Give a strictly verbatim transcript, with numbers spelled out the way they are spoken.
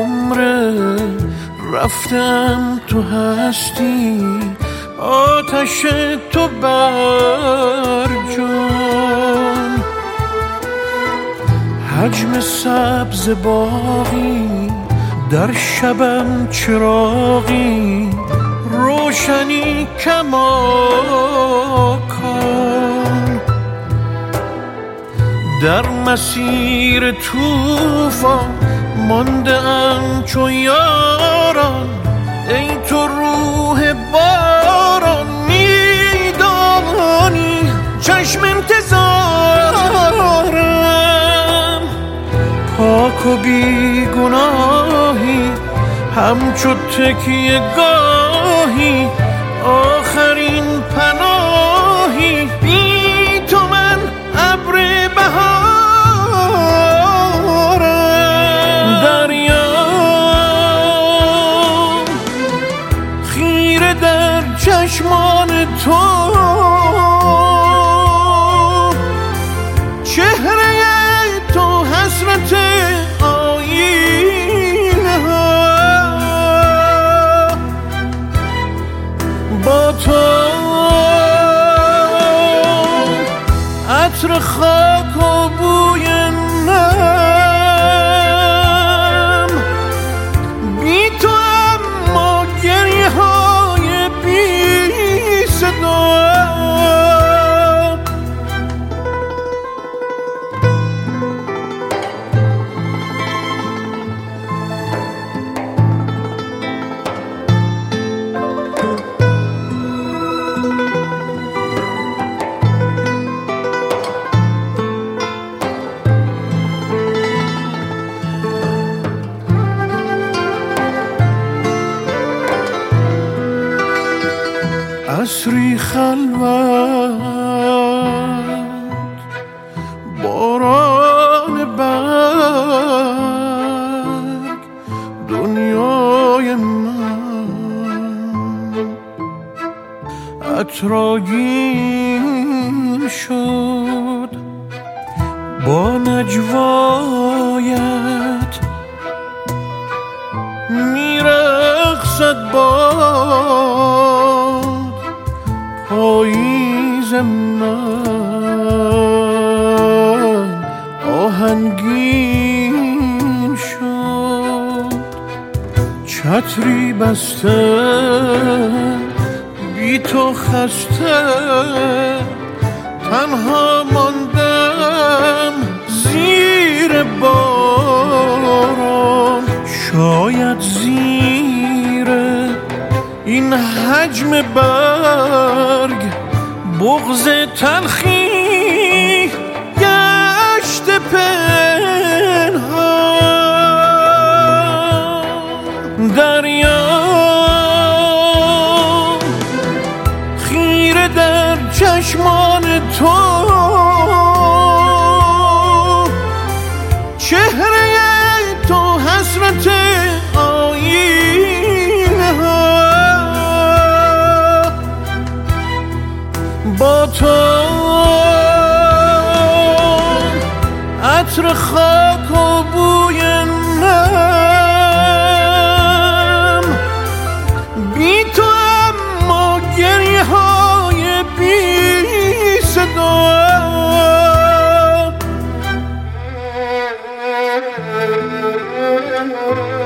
عمره رفتم تو هستی، آتش تو بر جان. حجم سبز باغی در شبم چراغی، روشنی کماکان. در مسیر طوفان مانده ام چو یاران، ای تو روح باران. میدانی چشم انتظارم، پاک و بیگناهی همچو تکیه گاهی، آخرین پناهی. بی تو من ابر بهارم. دریا خیره در چشمان تو، چهره تو حسرت آینه ها. با تو عطر خاک و بوی نم، بی تو اما گریه های بی صدا. عصری خلوت، باران برگ، دنیای من عطرآگین شد با نجوایت. میرقصد باد پاییز من، آهنگین شد چتری بسته. بی تو خسته تنها ماندم زیر باران. شاید زیر این حجم برگ بغض تلخی گشت پنهان. دریا خیره در چشمان تو، چهره تو حسرت آینه ها. با تو عطر خاک و بوی نم، بی تو اما گریه های بی صدا. Thank you.